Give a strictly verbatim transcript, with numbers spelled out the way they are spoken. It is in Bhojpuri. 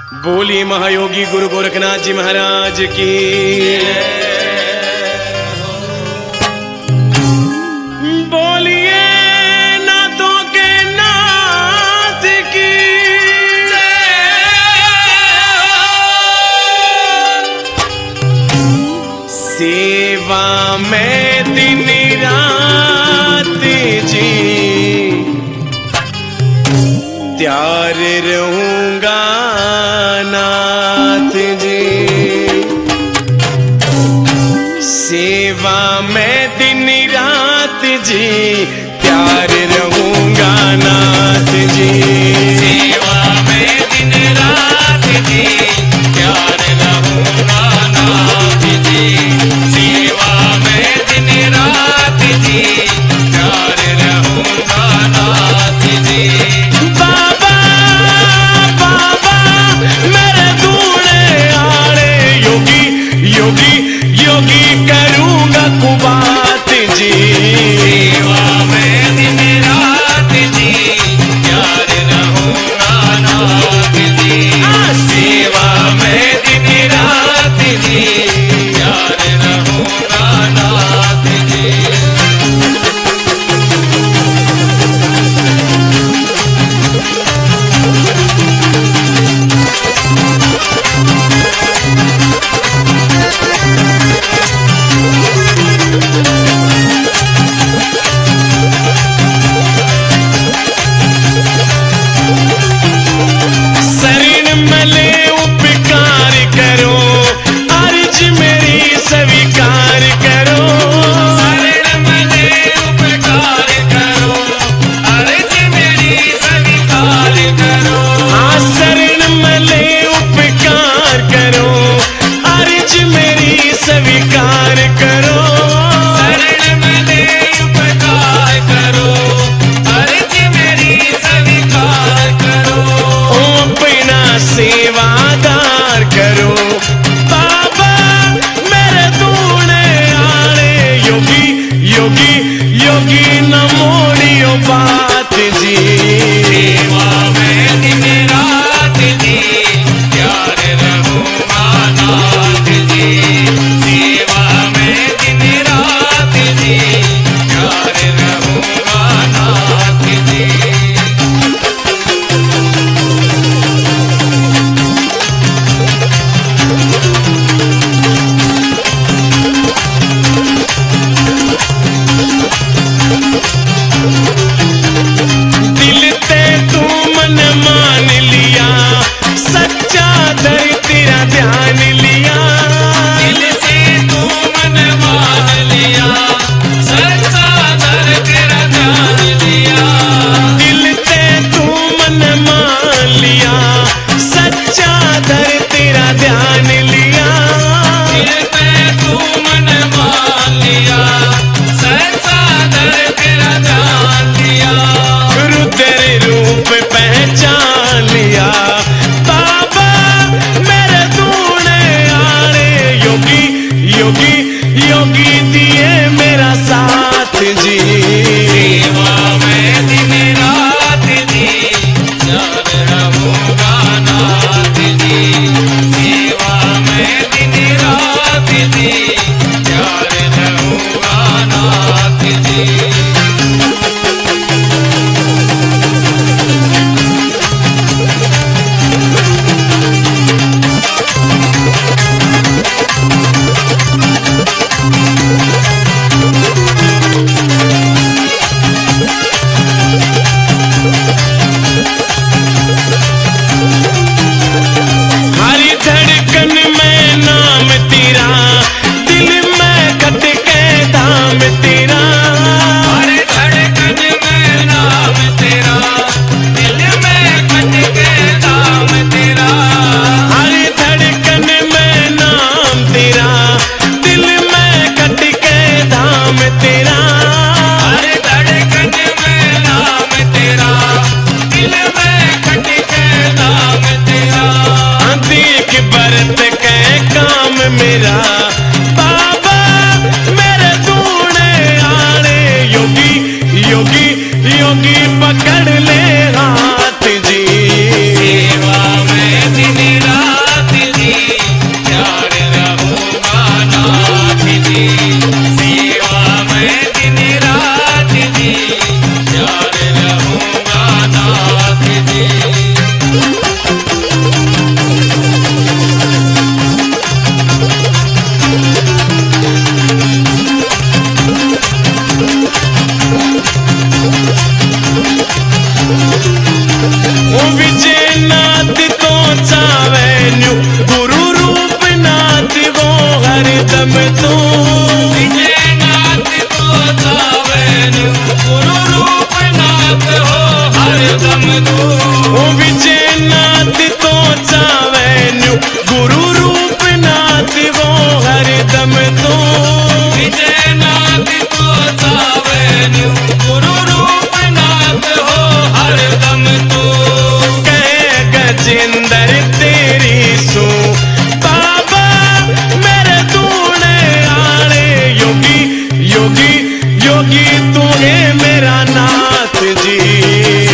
बोलिए महायोगी गुरु गोरखनाथ जी महाराज की। बोलिए नाथों के नाथ की। सेवा में दिन रात जी त्यार रहूंगा नाथ जी। सेवा में दिन रात जी त्यार रहूंगा नाथ जी। सेवा में दिन रात जी त्यार रहूंगा नाथ जी। सेवा में दिन रात जी त्यार रहूंगा नाथ जी। बाबा बाबा मेरे दूल्हे आड़े योगी योगी योगी करूंगा कुबात जी। सेवा में दिन रात जी त्यार रहूंगा नाथ जी। सेवा में दिन रात जी त्यार रहूंगा नाथ जी। शरण मले उपकार करो अर्ज मेरी स्वीकार करो। शरण मले उपकार करो अर्ज मेरी स्वीकार करो। हाँ शरण मले उपकार करो अर्ज मेरी स्वीकार करो। शरण मले उपकार करो अर्ज मेरी स्वीकार करो। ओ अपना सेवादार करो बाबा मेरे दूल्हे आड़े योगी योगी योगी न मोड़ियो बात जी। सेवा में दिन रात जी त्यार रहूंगा नाथ जी। सेवा में दिन रात जी त्यार रहूंगा नाथ जी। दिल ते तू मन मान लिया सच्चा दर तेरा ध्यान लिया। दिल से तू मन मान लिया सच्चा दर तेरा ध्यान लिया। दिल ते तू मन मान लिया सच्चा दर तेरा ध्यान लिया। दिल पे तू मन मान लिया सच्चा दर तेरा ध्यान लिया। रुद्र रूप पहचान लिया बाबा मेरे दूल्हे आड़े योगी योगी योगी दिए मेरा साथ जी। सेवा में दिन रात जी त्यार रहूंगा नाथ जी। सेवा में दिन रात जी त्यार रहूंगा नाथ जी। हरी धड़कन में नाम तेरा दिल में खटके धाम तेरा। हर धड़कन में नाम तेरा दिल में खटके नाम तेरा। हरी धड़कन में नाम तेरा दिल में खटके धाम तेरा। हर धड़कन में नाम तेरा दिल में खटके नाम तेरा। देख बरत के काम मेरा बाबा मेरे दूल्हे आड़े योगी योगी योगी पकड़ ले हाथ जी। सेवा में दिन है मेरा नाथ जी।